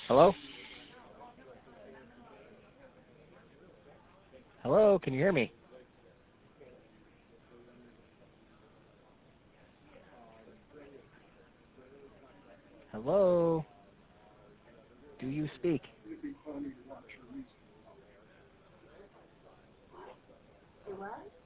Hello? Hello, can you hear me? Hello? Do you speak? What?